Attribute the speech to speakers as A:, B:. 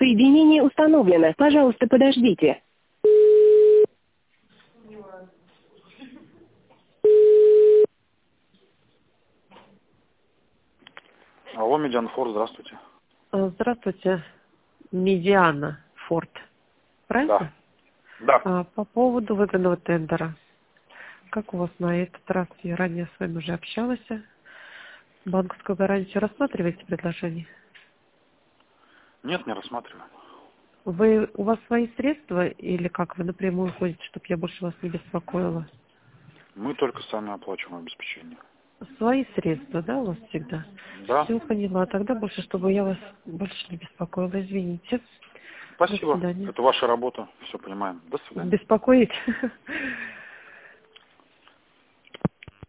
A: Соединение установлено. Пожалуйста, подождите.
B: Алло, Медиана Форд, здравствуйте.
C: Здравствуйте, Медиана Форд. Правильно?
B: Да.
C: По поводу выгодного тендера. Как у вас на этот раз? Я ранее с вами уже общалась. Банковскую гарантию рассматриваете предложение?
B: Нет, не рассматриваю.
C: У вас свои средства или как? Вы напрямую ходите, чтобы я больше вас не беспокоила?
B: Мы только сами оплачиваем обеспечение.
C: Свои средства, да, у вас всегда?
B: Да.
C: Все поняла. Тогда больше, чтобы я вас больше не беспокоила. Извините. До
B: Спасибо.
C: свидания.
B: Это ваша работа. Все понимаем. До свидания.
C: Беспокоить?